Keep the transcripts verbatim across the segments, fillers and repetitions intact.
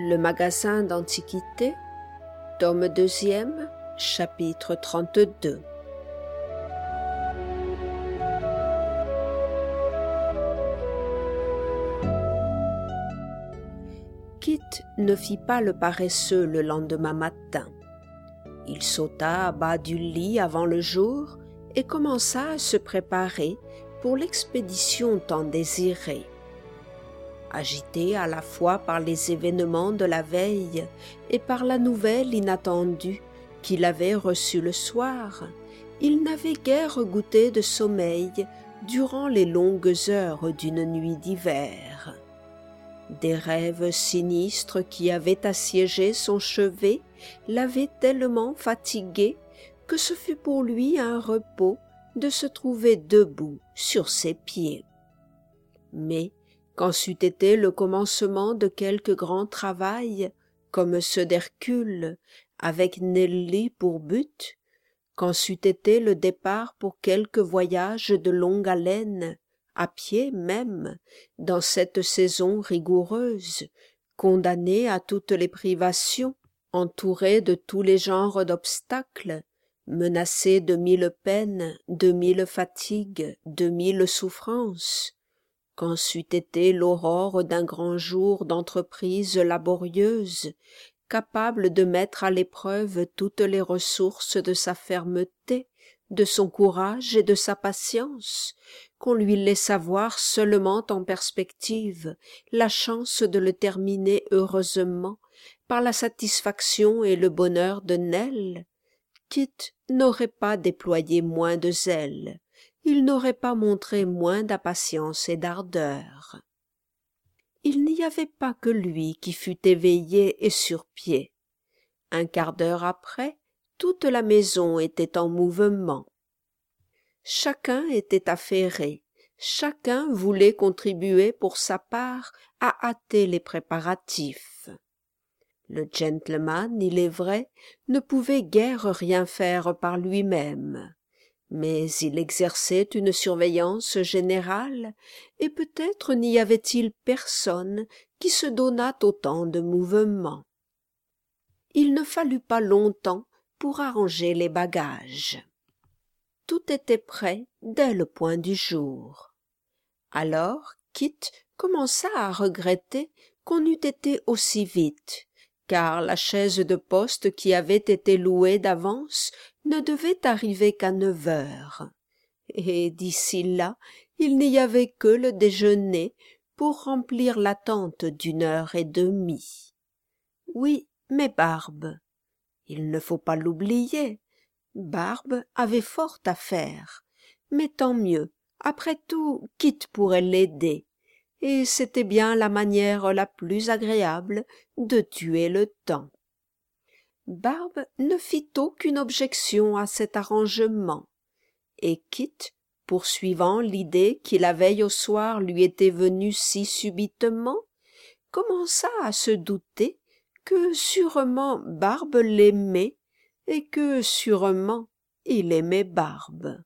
Le magasin d'Antiquités, tome deuxième, chapitre trente-deux. Kit ne fit pas le paresseux le lendemain matin. Il sauta à bas du lit avant le jour et commença à se préparer pour l'expédition tant désirée. Agité à la fois par les événements de la veille et par la nouvelle inattendue qu'il avait reçue le soir, il n'avait guère goûté de sommeil durant les longues heures d'une nuit d'hiver. Des rêves sinistres qui avaient assiégé son chevet l'avaient tellement fatigué que ce fut pour lui un repos de se trouver debout sur ses pieds. Mais quand c'eût été le commencement de quelque grand travail, comme ceux d'Hercule, avec Nelly pour but, quand c'eût été le départ pour quelque voyage de longue haleine, à pied même, dans cette saison rigoureuse, condamné à toutes les privations, entouré de tous les genres d'obstacles, menacé de mille peines, de mille fatigues, de mille souffrances, quand c'eût été l'aurore d'un grand jour d'entreprise laborieuse, capable de mettre à l'épreuve toutes les ressources de sa fermeté, de son courage et de sa patience, qu'on lui laissa voir seulement en perspective la chance de le terminer heureusement par la satisfaction et le bonheur de Nell, Kit n'aurait pas déployé moins de zèle, il n'aurait pas montré moins d'impatience et d'ardeur. Il n'y avait pas que lui qui fût éveillé et sur pied. Un quart d'heure après, toute la maison était en mouvement. Chacun était affairé, chacun voulait contribuer pour sa part à hâter les préparatifs. Le gentleman, il est vrai, ne pouvait guère rien faire par lui-même, mais il exerçait une surveillance générale, et peut-être n'y avait-il personne qui se donnât autant de mouvements. Il ne fallut pas longtemps pour arranger les bagages. Tout était prêt dès le point du jour. Alors Kit commença à regretter qu'on eût été aussi vite, car la chaise de poste qui avait été louée d'avance ne devait arriver qu'à neuf heures, et d'ici là il n'y avait que le déjeuner pour remplir l'attente d'une heure et demie. Oui, mais Barbe, il ne faut pas l'oublier, Barbe avait fort à faire, mais tant mieux, après tout, Kit pourrait l'aider, et c'était bien la manière la plus agréable de tuer le temps. Barbe ne fit aucune objection à cet arrangement, et Kit, poursuivant l'idée qui la veille au soir lui était venue si subitement, commença à se douter que sûrement Barbe l'aimait et que sûrement il aimait Barbe.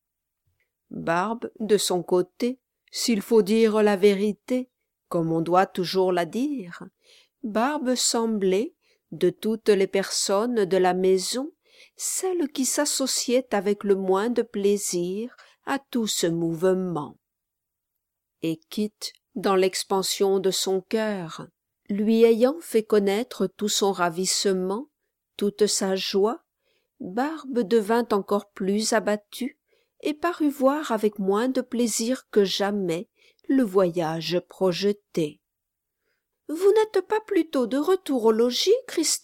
Barbe, de son côté, s'il faut dire la vérité, comme on doit toujours la dire, Barbe semblait, de toutes les personnes de la maison, celle qui s'associait avec le moins de plaisir à tout ce mouvement. Et Kit, dans l'expansion de son cœur, lui ayant fait connaître tout son ravissement, toute sa joie, Barbe devint encore plus abattue et parut voir avec moins de plaisir que jamais le voyage projeté. « Vous n'êtes pas plutôt de retour au logis, Christophe ?»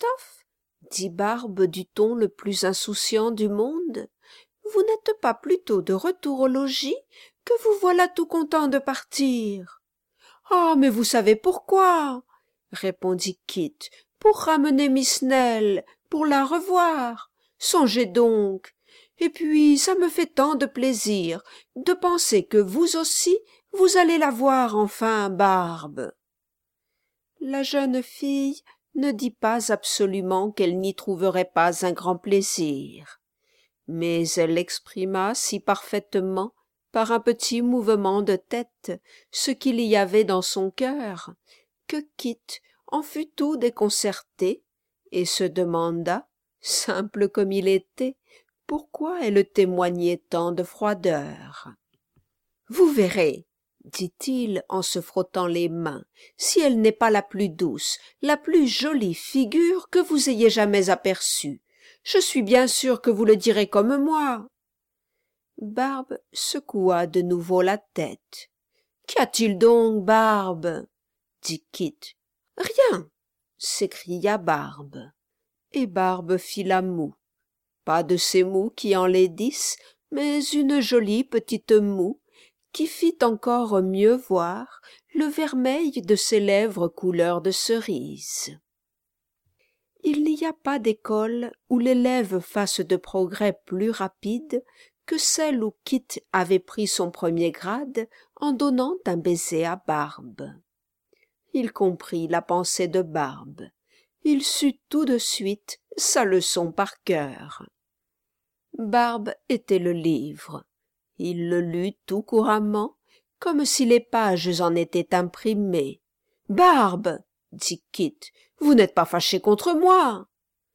dit Barbe du ton le plus insouciant du monde. « Vous n'êtes pas plutôt de retour au logis que vous voilà tout content de partir ?»« Ah, mais vous savez pourquoi ?» répondit Kit. « Pour ramener Miss Nell, pour la revoir. Songez donc. Et puis ça me fait tant de plaisir de penser que vous aussi vous allez la voir enfin, Barbe. » La jeune fille ne dit pas absolument qu'elle n'y trouverait pas un grand plaisir, mais elle exprima si parfaitement, par un petit mouvement de tête, ce qu'il y avait dans son cœur, que Kit en fut tout déconcerté et se demanda, simple comme il était, pourquoi elle témoignait tant de froideur. « Vous verrez, dit-il en se frottant les mains, si elle n'est pas la plus douce, la plus jolie figure que vous ayez jamais aperçue. Je suis bien sûr que vous le direz comme moi. » Barbe secoua de nouveau la tête. « Qu'y a-t-il donc, Barbe ?» dit Kit. « Rien !» s'écria Barbe. Et Barbe fit la moue. Pas de ces moues qui enlaidissent, mais une jolie petite moue qui fit encore mieux voir le vermeil de ses lèvres couleur de cerise. Il n'y a pas d'école où l'élève fasse de progrès plus rapides que celle où Kit avait pris son premier grade en donnant un baiser à Barbe. Il comprit la pensée de Barbe. Il sut tout de suite sa leçon par cœur. Barbe était le livre. Il le lut tout couramment, comme si les pages en étaient imprimées. « Barbe, dit Kit, vous n'êtes pas fâchée contre moi ?»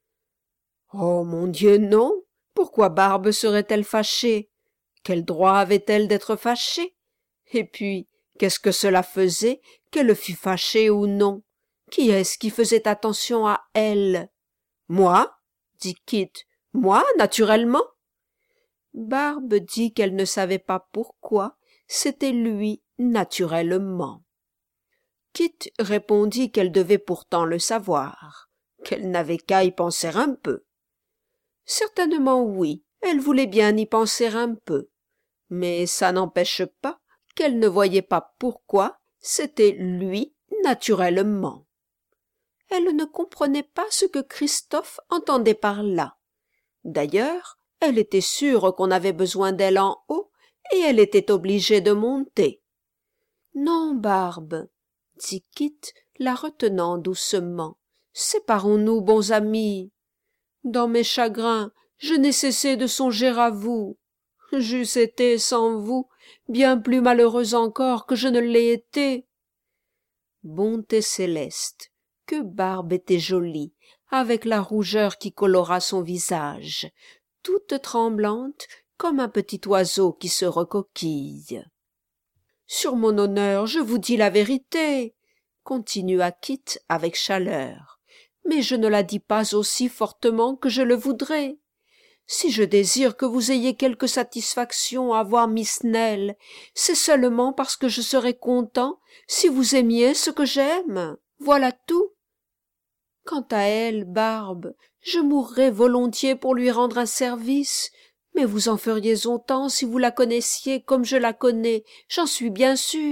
« Oh, mon Dieu, non. Pourquoi Barbe serait-elle fâchée? Quel droit avait-elle d'être fâchée? Et puis, qu'est-ce que cela faisait, qu'elle fût fâchée ou non? Qui est-ce qui faisait attention à elle? Moi, dit Kit, moi, naturellement. Barbe dit qu'elle ne savait pas pourquoi, c'était lui, naturellement. Kit répondit qu'elle devait pourtant le savoir, qu'elle n'avait qu'à y penser un peu. Certainement oui, elle voulait bien y penser un peu, mais ça n'empêche pas qu'elle ne voyait pas pourquoi c'était lui, naturellement. Elle ne comprenait pas ce que Christophe entendait par là. D'ailleurs, elle était sûre qu'on avait besoin d'elle en haut, et elle était obligée de monter. « Non, Barbe, » dit Kit, la retenant doucement, « séparons-nous, bons amis. Dans mes chagrins, je n'ai cessé de songer à vous. J'eusse été, sans vous, bien plus malheureuse encore que je ne l'ai été. » Bonté céleste, que Barbe était jolie, avec la rougeur qui colora son visage, toute tremblante comme un petit oiseau qui se recoquille. « Sur mon honneur, je vous dis la vérité, » continua Kit avec chaleur, « mais je ne la dis pas aussi fortement que je le voudrais. Si je désire que vous ayez quelque satisfaction à voir Miss Nell, c'est seulement parce que je serais content si vous aimiez ce que j'aime. Voilà tout. Quant à elle, Barbe, je mourrais volontiers pour lui rendre un service, mais vous en feriez autant si vous la connaissiez comme je la connais, j'en suis bien sûre. »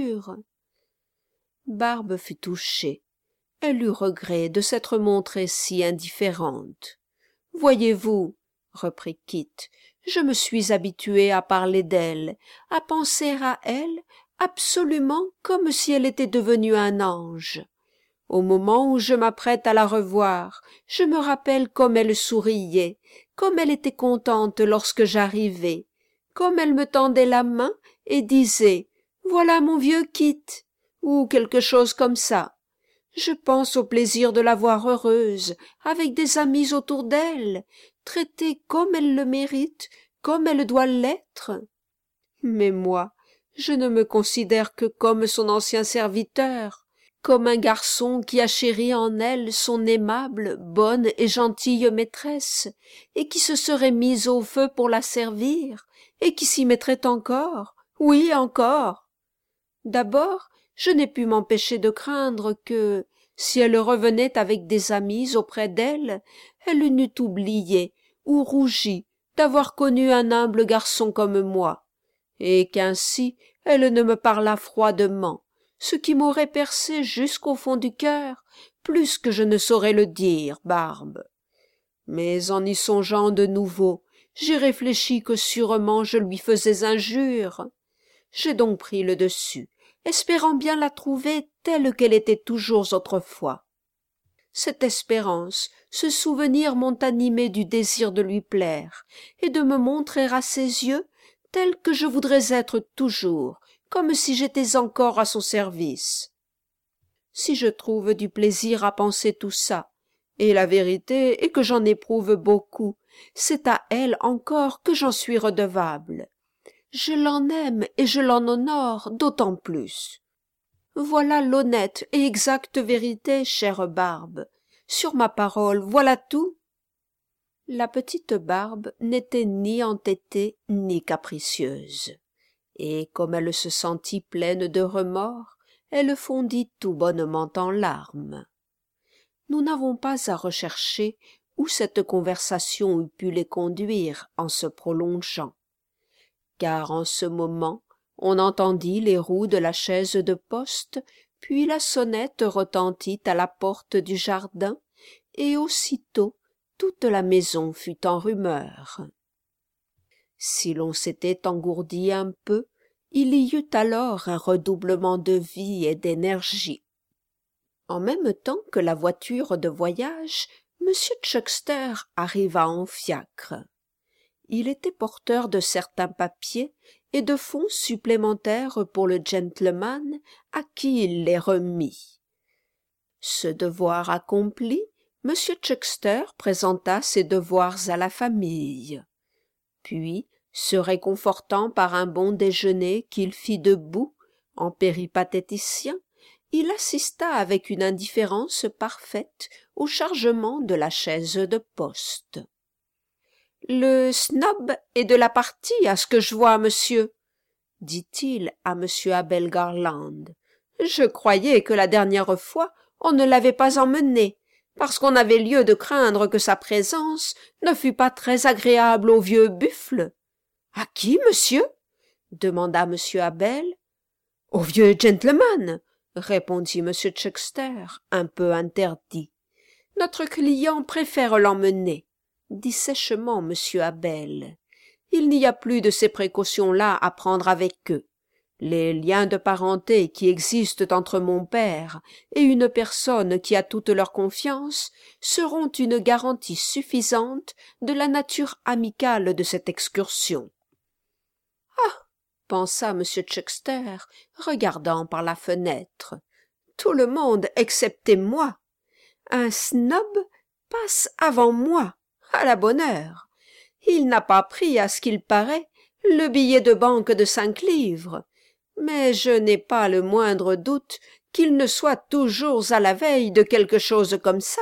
Barbe fut touchée. Elle eut regret de s'être montrée si indifférente. « Voyez-vous, » reprit Kit, « je me suis habituée à parler d'elle, à penser à elle absolument comme si elle était devenue un ange. Au moment où je m'apprête à la revoir, je me rappelle comme elle souriait, comme elle était contente lorsque j'arrivais, comme elle me tendait la main et disait « Voilà mon vieux Kit » ou quelque chose comme ça. Je pense au plaisir de la voir heureuse, avec des amis autour d'elle, traitée comme elle le mérite, comme elle doit l'être. Mais moi, je ne me considère que comme son ancien serviteur, comme un garçon qui a chéri en elle son aimable, bonne et gentille maîtresse, et qui se serait mis au feu pour la servir, et qui s'y mettrait encore, oui encore. D'abord, je n'ai pu m'empêcher de craindre que, si elle revenait avec des amis auprès d'elle, elle n'eût oublié ou rougi d'avoir connu un humble garçon comme moi, et qu'ainsi elle ne me parlât froidement, ce qui m'aurait percé jusqu'au fond du cœur, plus que je ne saurais le dire, Barbe. Mais en y songeant de nouveau, j'ai réfléchi que sûrement je lui faisais injure. J'ai donc pris le dessus, espérant bien la trouver telle qu'elle était toujours autrefois. Cette espérance, ce souvenir m'ont animé du désir de lui plaire, et de me montrer à ses yeux telle que je voudrais être toujours, comme si j'étais encore à son service. si je trouve du plaisir à penser tout ça. Et la vérité est que j'en éprouve beaucoup. C'est à elle encore que j'en suis redevable. Je l'en aime et je l'en honore d'autant plus. Voilà l'honnête et exacte vérité, chère Barbe. Sur ma parole, voilà tout. La petite Barbe n'était ni entêtée ni capricieuse, et comme elle se sentit pleine de remords, elle fondit tout bonnement en larmes. Nous n'avons pas à rechercher où cette conversation eût pu les conduire en se prolongeant, car en ce moment on entendit les roues de la chaise de poste, puis la sonnette retentit à la porte du jardin, et aussitôt toute la maison fut en rumeur. Si l'on s'était engourdi un peu, il y eut alors un redoublement de vie et d'énergie. En même temps que la voiture de voyage, M. Chuckster arriva en fiacre. Il était porteur de certains papiers et de fonds supplémentaires pour le gentleman à qui il les remit. Ce devoir accompli, M. Chuckster présenta ses devoirs à la famille. Puis, se réconfortant par un bon déjeuner qu'il fit debout, en péripatéticien, il assista avec une indifférence parfaite au chargement de la chaise de poste. « Le snob est de la partie, à ce que je vois, monsieur, » dit-il à M. Abel Garland. « Je croyais que la dernière fois on ne l'avait pas emmené, parce qu'on avait lieu de craindre que sa présence ne fût pas très agréable au vieux buffle. »« À qui, monsieur ?» demanda M. Abel. « Au vieux gentleman, » répondit M. Chuckster, un peu interdit. « Notre client préfère l'emmener, » dit sèchement M. Abel. « Il n'y a plus de ces précautions-là à prendre avec eux. Les liens de parenté qui existent entre mon père et une personne qui a toute leur confiance seront une garantie suffisante de la nature amicale de cette excursion. »« Ah !» pensa M. Chuckster, regardant par la fenêtre. « Tout le monde excepté moi. Un snob passe avant moi, à la bonne heure. Il n'a pas pris, à ce qu'il paraît, le billet de banque de cinq livres, mais je n'ai pas le moindre doute qu'il ne soit toujours à la veille de quelque chose comme ça.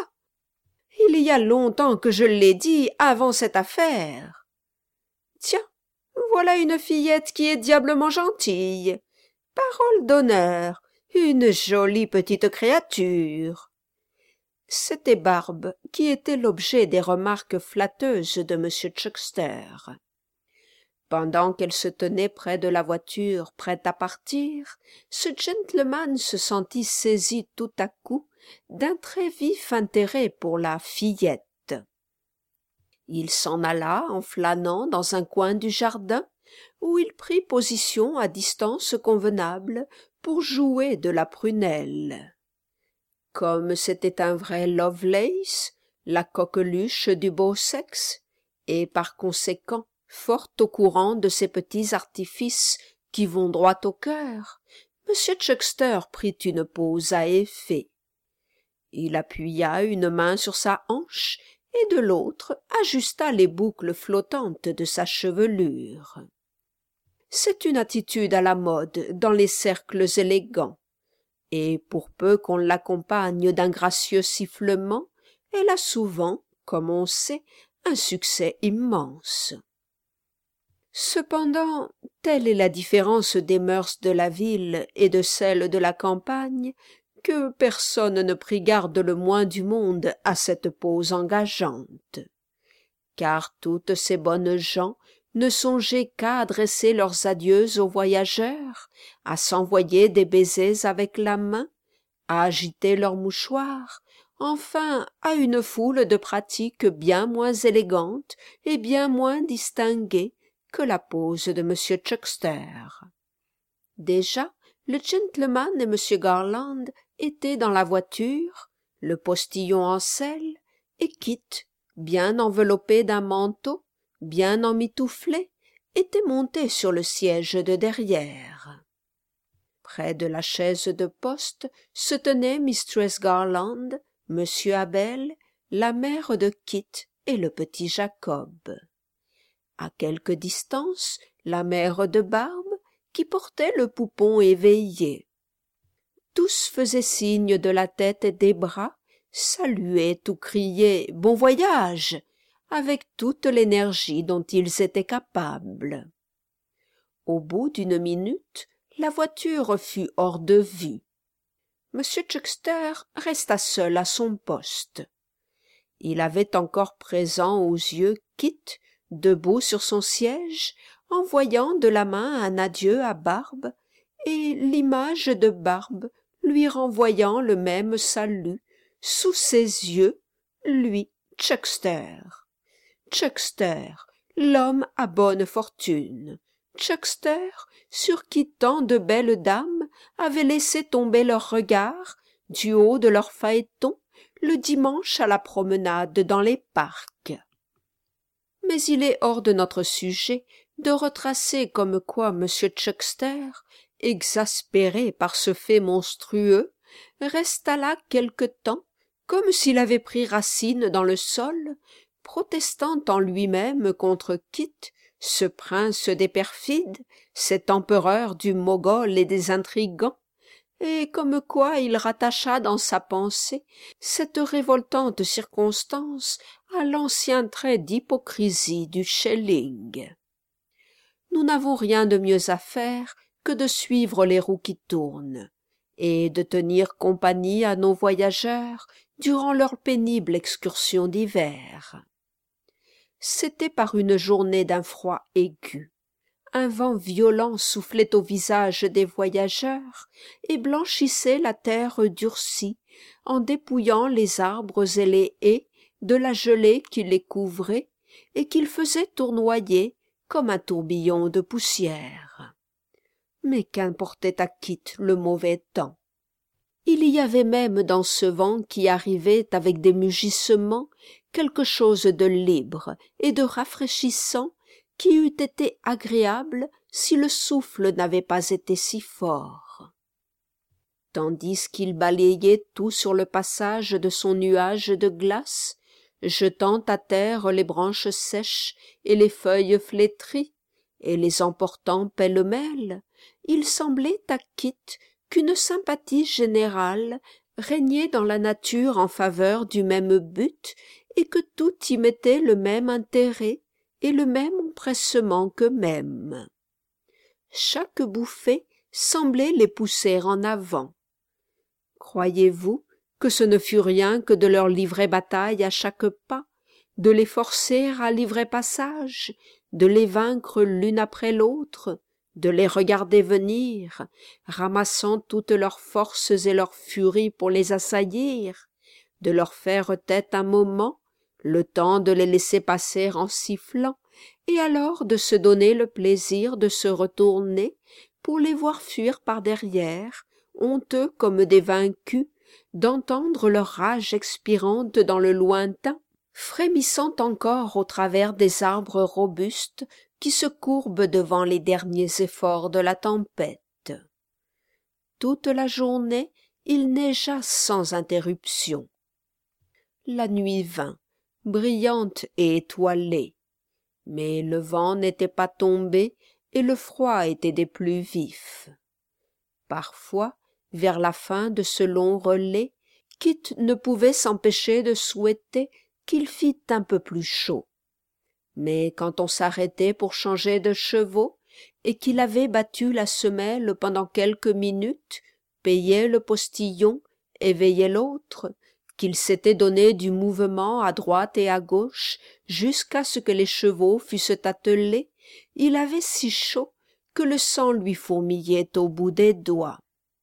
Il y a longtemps que je l'ai dit avant cette affaire. Tiens, voilà une fillette qui est diablement gentille. Parole d'honneur, une jolie petite créature. » C'était Barbe qui était l'objet des remarques flatteuses de M. Chuckster. Pendant qu'elle se tenait près de la voiture, prête à partir, ce gentleman se sentit saisi tout à coup d'un très vif intérêt pour la fillette. Il s'en alla en flânant dans un coin du jardin, où il prit position à distance convenable pour jouer de la prunelle. Comme c'était un vrai Lovelace, la coqueluche du beau sexe, et par conséquent fort au courant de ces petits artifices qui vont droit au cœur, M. Chuckster prit une pose à effet. Il appuya une main sur sa hanche et de l'autre ajusta les boucles flottantes de sa chevelure. C'est une attitude à la mode dans les cercles élégants, et pour peu qu'on l'accompagne d'un gracieux sifflement, elle a souvent, comme on sait, un succès immense. Cependant, telle est la différence des mœurs de la ville et de celles de la campagne, que personne ne prit garde le moins du monde à cette pose engageante. Car toutes ces bonnes gens ne songeaient qu'à adresser leurs adieux aux voyageurs, à s'envoyer des baisers avec la main, à agiter leurs mouchoirs, enfin à une foule de pratiques bien moins élégantes et bien moins distinguées que la pose de M. Chuckster. Déjà, le gentleman et M. Garland étaient dans la voiture, le postillon en selle, et Kit, bien enveloppé d'un manteau, bien emmitouflé, était monté sur le siège de derrière. Près de la chaise de poste se tenaient mistress Garland, monsieur Abel, la mère de Kit et le petit Jacob. À quelque distance, la mère de Barbe, qui portait le poupon éveillé. Tous faisaient signe de la tête et des bras, saluaient ou criaient « Bon voyage !» avec toute l'énergie dont ils étaient capables. Au bout d'une minute, la voiture fut hors de vue. Monsieur Chuckster resta seul à son poste. Il avait encore présent aux yeux Kit, debout sur son siège, envoyant de la main un adieu à Barbe, et l'image de Barbe lui renvoyant le même salut, sous ses yeux, lui, Chuckster. Chuckster, l'homme à bonne fortune. Chuckster, sur qui tant de belles dames avaient laissé tomber leurs regards, du haut de leur phaéton, le dimanche à la promenade dans les parcs. Mais il est hors de notre sujet de retracer comme quoi M. Chuckster, exaspéré par ce fait monstrueux, resta là quelque temps, comme s'il avait pris racine dans le sol, protestant en lui-même contre Kit, ce prince des perfides, cet empereur du Mogol et des intrigants, et comme quoi il rattacha dans sa pensée cette révoltante circonstance à l'ancien trait d'hypocrisie du Schelling. Nous n'avons rien de mieux à faire que de suivre les roues qui tournent, et de tenir compagnie à nos voyageurs durant leur pénible excursion d'hiver. C'était par une journée d'un froid aigu. Un vent violent soufflait au visage des voyageurs et blanchissait la terre durcie en dépouillant les arbres et les haies de la gelée qui les couvrait et qu'ils faisait tournoyer comme un tourbillon de poussière. Mais qu'importait à Kit le mauvais temps? Il y avait même dans ce vent qui arrivait avec des mugissements quelque chose de libre et de rafraîchissant qui eût été agréable si le souffle n'avait pas été si fort. Tandis qu'il balayait tout sur le passage de son nuage de glace, jetant à terre les branches sèches et les feuilles flétries, et les emportant pêle-mêle, il semblait à Kit qu'une sympathie générale régnait dans la nature en faveur du même but et que tout y mettait le même intérêt et le même empressement qu'eux-mêmes. Chaque bouffée semblait les pousser en avant. Croyez-vous que ce ne fut rien que de leur livrer bataille à chaque pas, de les forcer à livrer passage, de les vaincre l'une après l'autre, de les regarder venir, ramassant toutes leurs forces et leur furie pour les assaillir, de leur faire tête un moment, le temps de les laisser passer en sifflant, et alors de se donner le plaisir de se retourner pour les voir fuir par derrière, honteux comme des vaincus, d'entendre leur rage expirante dans le lointain, frémissant encore au travers des arbres robustes qui se courbent devant les derniers efforts de la tempête. Toute la journée, il neigea sans interruption. La nuit vint, brillante et étoilée, mais le vent n'était pas tombé et le froid était des plus vifs. Parfois, vers la fin de ce long relais, Kit ne pouvait s'empêcher de souhaiter qu'il fît un peu plus chaud. Mais quand on s'arrêtait pour changer de chevaux, et qu'il avait battu la semelle pendant quelques minutes, payait le postillon, éveillait l'autre, qu'il s'était donné du mouvement à droite et à gauche jusqu'à ce que les chevaux fussent attelés, il avait si chaud que le sang lui fourmillait au bout des doigts.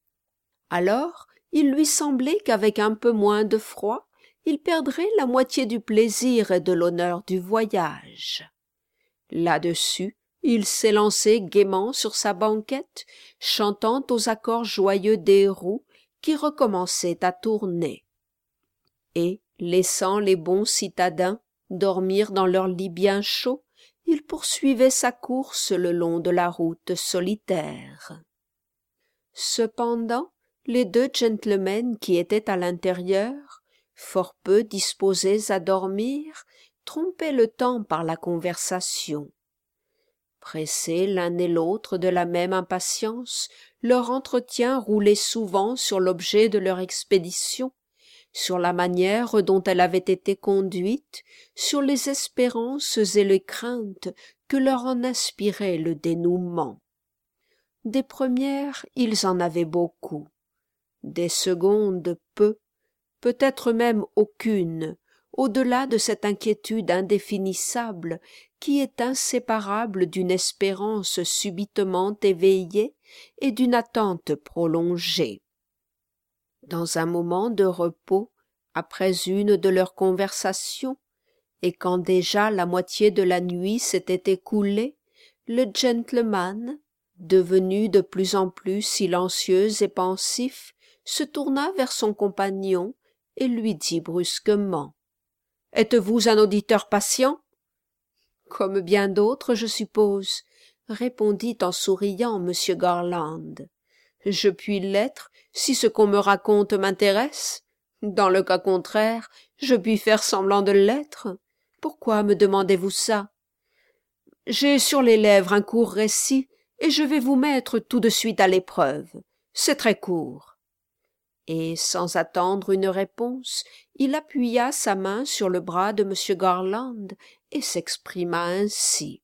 Alors, il lui semblait qu'avec un peu moins de froid, il perdrait la moitié du plaisir et de l'honneur du voyage. Là-dessus, il s'élançait gaiement sur sa banquette, chantant aux accords joyeux des roues qui recommençaient à tourner. Et, laissant les bons citadins dormir dans leur lit bien chaud, il poursuivait sa course le long de la route solitaire. Cependant, les deux gentlemen qui étaient à l'intérieur, fort peu disposés à dormir, trompaient le temps par la conversation. Pressés l'un et l'autre de la même impatience, leur entretien roulait souvent sur l'objet de leur expédition, sur la manière dont elle avait été conduite, sur les espérances et les craintes que leur en inspirait le dénouement. Des premières, ils en avaient beaucoup, des secondes peu, peut-être même aucune, au-delà de cette inquiétude indéfinissable qui est inséparable d'une espérance subitement éveillée et d'une attente prolongée. Dans un moment de repos, après une de leurs conversations, et quand déjà la moitié de la nuit s'était écoulée, le gentleman, devenu de plus en plus silencieux et pensif, se tourna vers son compagnon et lui dit brusquement « Êtes-vous un auditeur patient ?»« Comme bien d'autres, je suppose, » répondit en souriant M. Garland. « Je puis l'être si ce qu'on me raconte m'intéresse. Dans le cas contraire, je puis faire semblant de l'être. Pourquoi me demandez-vous ça? J'ai sur les lèvres un court récit, et je vais vous mettre tout de suite à l'épreuve. C'est très court. » Et, sans attendre une réponse, il appuya sa main sur le bras de M. Garland et s'exprima ainsi.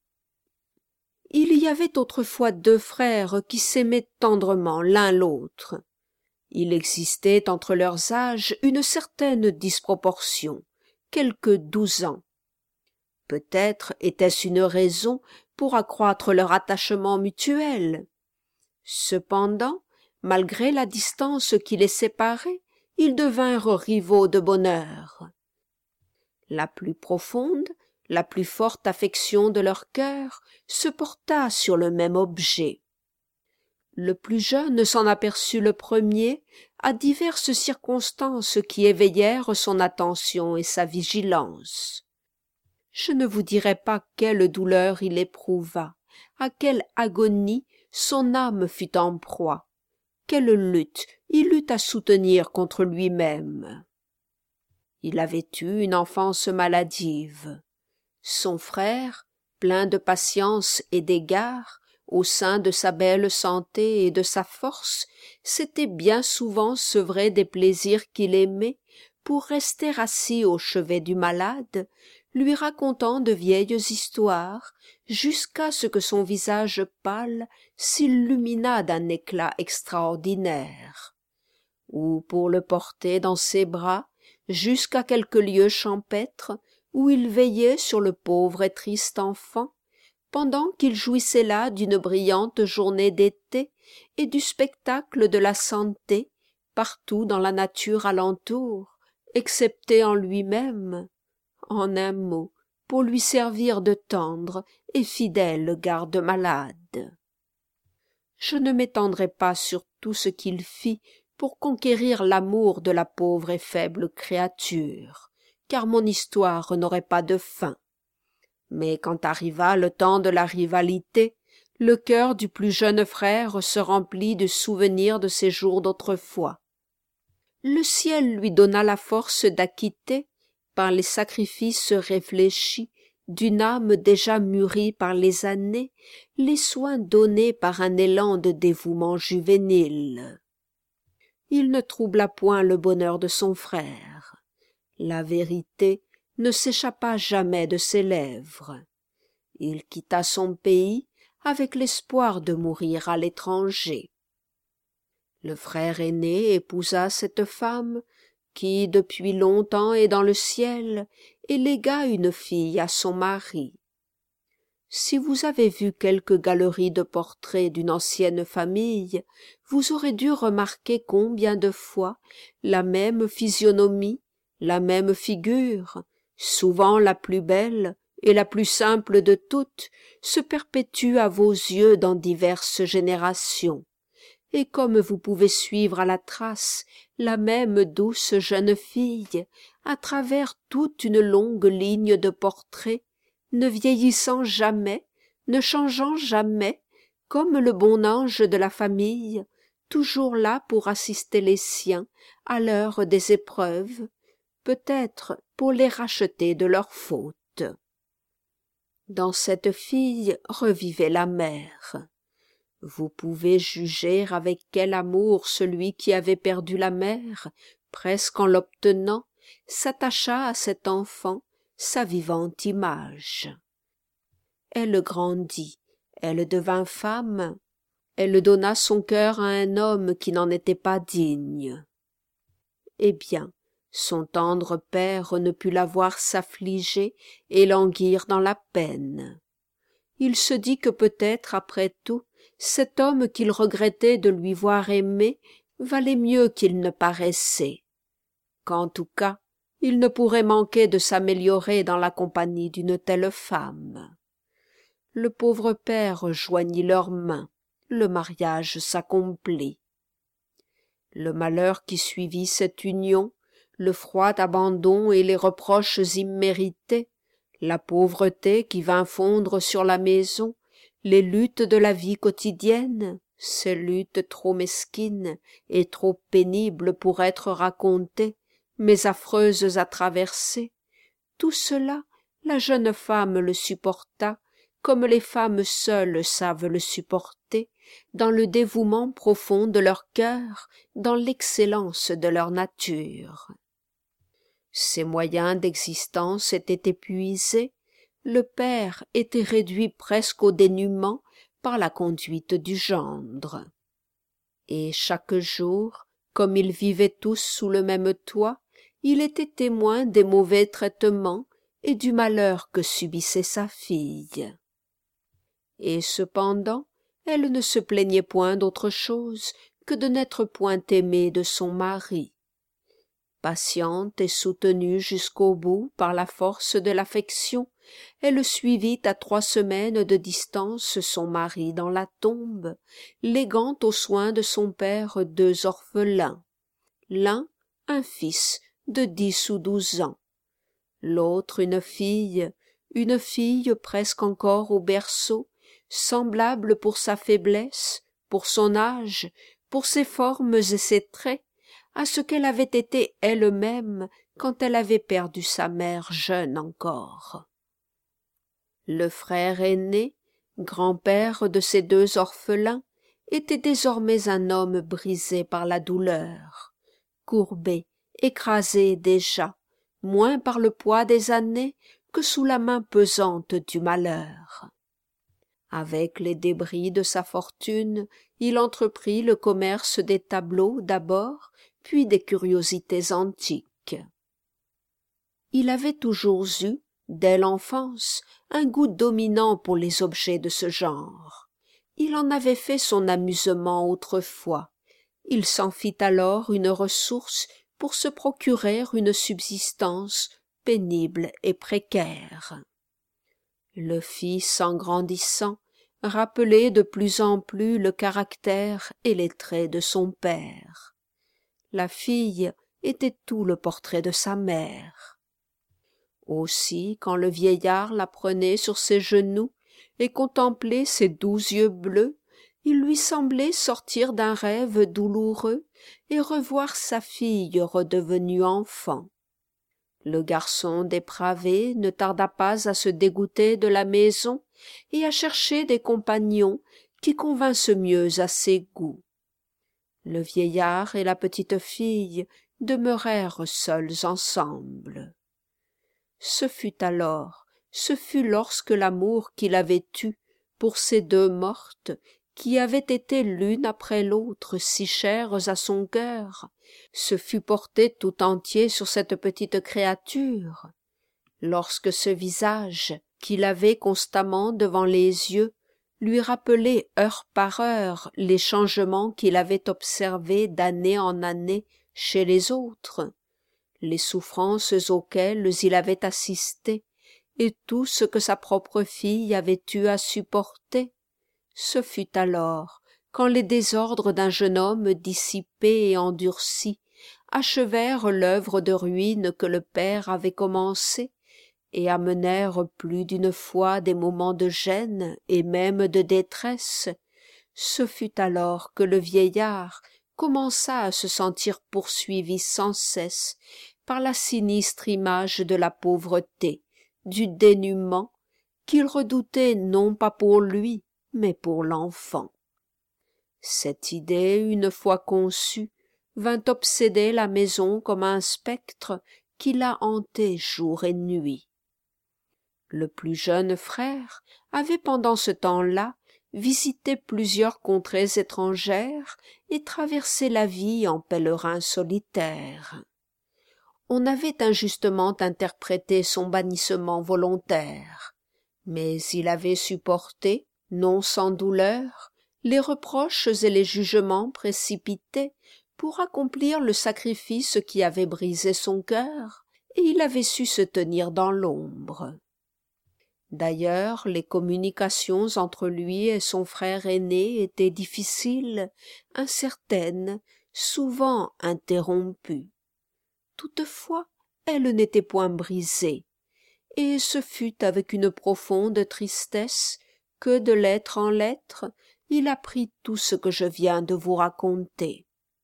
Il y avait autrefois deux frères qui s'aimaient tendrement l'un l'autre. Il existait entre leurs âges une certaine disproportion, quelques douze ans. Peut-être était-ce une raison pour accroître leur attachement mutuel. Cependant, malgré la distance qui les séparait, ils devinrent rivaux de bonne heure. La plus profonde, la plus forte affection de leur cœur se porta sur le même objet. Le plus jeune s'en aperçut le premier à diverses circonstances qui éveillèrent son attention et sa vigilance. Je ne vous dirai pas quelle douleur il éprouva, à quelle agonie son âme fut en proie, quelle lutte il eut à soutenir contre lui-même. Il avait eu une enfance maladive. Son frère, plein de patience et d'égard, au sein de sa belle santé et de sa force, s'était bien souvent sevré des plaisirs qu'il aimait pour rester assis au chevet du malade, lui racontant de vieilles histoires, jusqu'à ce que son visage pâle s'illuminât d'un éclat extraordinaire. Ou pour le porter dans ses bras, jusqu'à quelque lieu champêtre, où il veillait sur le pauvre et triste enfant, pendant qu'il jouissait là d'une brillante journée d'été et du spectacle de la santé partout dans la nature alentour, excepté en lui-même, en un mot, pour lui servir de tendre et fidèle garde-malade. Je ne m'étendrai pas sur tout ce qu'il fit pour conquérir l'amour de la pauvre et faible créature, car mon histoire n'aurait pas de fin. Mais quand arriva le temps de la rivalité, le cœur du plus jeune frère se remplit de souvenirs de ses jours d'autrefois. Le ciel lui donna la force d'acquitter, par les sacrifices réfléchis d'une âme déjà mûrie par les années, les soins donnés par un élan de dévouement juvénile. Il ne troubla point le bonheur de son frère. La vérité ne s'échappa jamais de ses lèvres. Il quitta son pays avec l'espoir de mourir à l'étranger. Le frère aîné épousa cette femme qui, depuis longtemps est dans le ciel, et légua une fille à son mari. Si vous avez vu quelque galerie de portraits d'une ancienne famille, vous aurez dû remarquer combien de fois la même physionomie, la même figure, souvent la plus belle et la plus simple de toutes, se perpétue à vos yeux dans diverses générations. Et comme vous pouvez suivre à la trace la même douce jeune fille à travers toute une longue ligne de portraits, ne vieillissant jamais, ne changeant jamais, comme le bon ange de la famille, toujours là pour assister les siens à l'heure des épreuves, peut-être pour les racheter de leurs fautes. Dans cette fille revivait la mère. Vous pouvez juger avec quel amour celui qui avait perdu la mère, presque en l'obtenant, s'attacha à cet enfant, sa vivante image. Elle grandit, elle devint femme, elle donna son cœur à un homme qui n'en était pas digne. Eh bien, son tendre père ne put la voir s'affliger et languir dans la peine. Il se dit que peut-être, après tout, cet homme qu'il regrettait de lui voir aimer valait mieux qu'il ne paraissait, qu'en tout cas, il ne pourrait manquer de s'améliorer dans la compagnie d'une telle femme. Le pauvre père joignit leurs mains, le mariage s'accomplit. Le malheur qui suivit cette union, le froid abandon et les reproches immérités, la pauvreté qui vint fondre sur la maison, les luttes de la vie quotidienne, ces luttes trop mesquines et trop pénibles pour être racontées, mais affreuses à traverser, tout cela, la jeune femme le supporta, comme les femmes seules savent le supporter, dans le dévouement profond de leur cœur, dans l'excellence de leur nature. Ses moyens d'existence étaient épuisés, le père était réduit presque au dénuement par la conduite du gendre. Et chaque jour, comme ils vivaient tous sous le même toit, il était témoin des mauvais traitements et du malheur que subissait sa fille. Et cependant, elle ne se plaignait point d'autre chose que de n'être point aimée de son mari. Patiente et soutenue jusqu'au bout par la force de l'affection, elle suivit à trois semaines de distance son mari dans la tombe, léguant aux soins de son père deux orphelins, l'un un fils de dix ou douze ans, l'autre une fille, une fille presque encore au berceau, semblable pour sa faiblesse, pour son âge, pour ses formes et ses traits, à ce qu'elle avait été elle-même quand elle avait perdu sa mère jeune encore. Le frère aîné, grand-père de ces deux orphelins, était désormais un homme brisé par la douleur, courbé, écrasé déjà, moins par le poids des années que sous la main pesante du malheur. Avec les débris de sa fortune, il entreprit le commerce des tableaux d'abord, puis des curiosités antiques. Il avait toujours eu, dès l'enfance, un goût dominant pour les objets de ce genre. Il en avait fait son amusement autrefois. Il s'en fit alors une ressource pour se procurer une subsistance pénible et précaire. Le fils, en grandissant, rappelait de plus en plus le caractère et les traits de son père. La fille était tout le portrait de sa mère. Aussi, quand le vieillard la prenait sur ses genoux et contemplait ses doux yeux bleus, il lui semblait sortir d'un rêve douloureux et revoir sa fille redevenue enfant. Le garçon dépravé ne tarda pas à se dégoûter de la maison et à chercher des compagnons qui convinssent mieux à ses goûts. Le vieillard et la petite fille demeurèrent seuls ensemble. Ce fut alors, ce fut lorsque l'amour qu'il avait eu pour ces deux mortes, qui avaient été l'une après l'autre si chères à son cœur, se fut porté tout entier sur cette petite créature, lorsque ce visage qu'il avait constamment devant les yeux lui rappelait heure par heure les changements qu'il avait observés d'année en année chez les autres, les souffrances auxquelles il avait assisté et tout ce que sa propre fille avait eu à supporter, ce fut alors quand les désordres d'un jeune homme dissipé et endurci achevèrent l'œuvre de ruine que le père avait commencée et amenèrent plus d'une fois des moments de gêne et même de détresse, Ce fut alors que le vieillard commença à se sentir poursuivi sans cesse par la sinistre image de la pauvreté, du dénuement, qu'il redoutait non pas pour lui, mais pour l'enfant. Cette idée, une fois conçue, vint obséder la maison comme un spectre qui la hantait jour et nuit. Le plus jeune frère avait pendant ce temps-là visité plusieurs contrées étrangères et traversé la vie en pèlerin solitaire. On avait injustement interprété son bannissement volontaire, mais il avait supporté, non sans douleur, les reproches et les jugements précipités pour accomplir le sacrifice qui avait brisé son cœur, et il avait su se tenir dans l'ombre. D'ailleurs, les communications entre lui et son frère aîné étaient difficiles, incertaines, souvent interrompues. Toutefois, elle n'était point brisée, et ce fut avec une profonde tristesse que, de lettre en lettre, il apprit tout ce que je viens de vous raconter.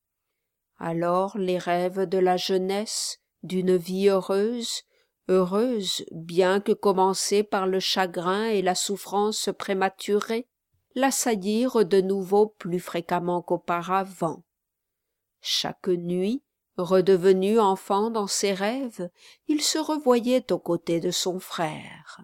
Alors les rêves de la jeunesse, d'une vie heureuse, heureuse bien que commencée par le chagrin et la souffrance prématurée, l'assaillirent de nouveau plus fréquemment qu'auparavant. Chaque nuit, redevenu enfant dans ses rêves, il se revoyait aux côtés de son frère.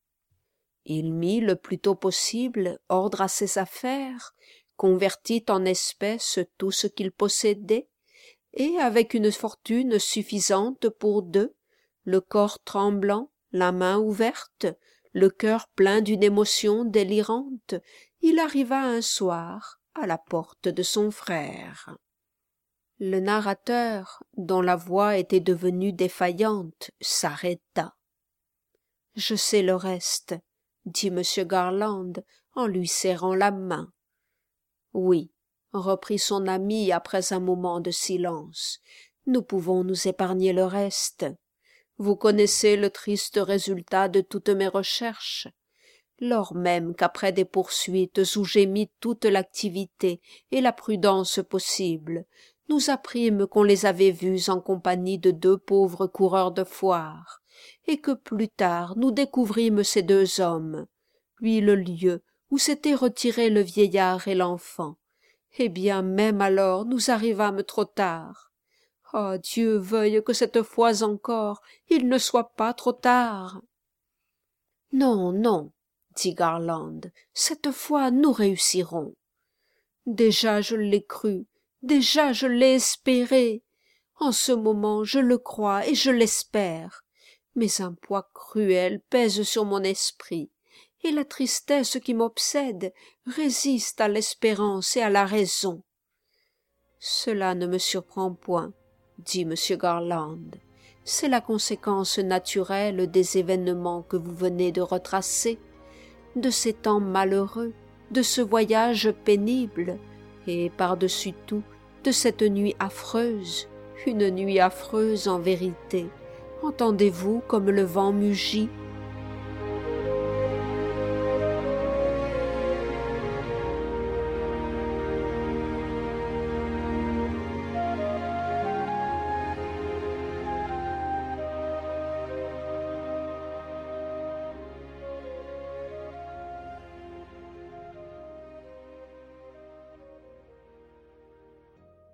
Il mit le plus tôt possible ordre à ses affaires, convertit en espèces tout ce qu'il possédait, et avec une fortune suffisante pour deux, le corps tremblant, la main ouverte, le cœur plein d'une émotion délirante, il arriva un soir à la porte de son frère. Le narrateur, dont la voix était devenue défaillante, s'arrêta. « Je sais le reste, » dit M. Garland en lui serrant la main. « Oui, » reprit son ami après un moment de silence, « nous pouvons nous épargner le reste. Vous connaissez le triste résultat de toutes mes recherches. Lors même qu'après des poursuites où j'ai mis toute l'activité et la prudence possible, nous apprîmes qu'on les avait vus en compagnie de deux pauvres coureurs de foire, et que plus tard nous découvrîmes ces deux hommes, puis le lieu où s'étaient retirés le vieillard et l'enfant. Eh bien, même alors, nous arrivâmes trop tard. Oh, Dieu veuille que cette fois encore, il ne soit pas trop tard. » « Non, non, » dit Garland, « cette fois nous réussirons. Déjà je l'ai cru, déjà je l'ai espéré. En ce moment je le crois et je l'espère. Mais un poids cruel pèse sur mon esprit, et la tristesse qui m'obsède résiste à l'espérance et à la raison. »« Cela ne me surprend point, » dit M. Garland. « C'est la conséquence naturelle des événements que vous venez de retracer, de ces temps malheureux, de ce voyage pénible, et par-dessus tout, de cette nuit affreuse, une nuit affreuse en vérité. Entendez-vous comme le vent mugit ?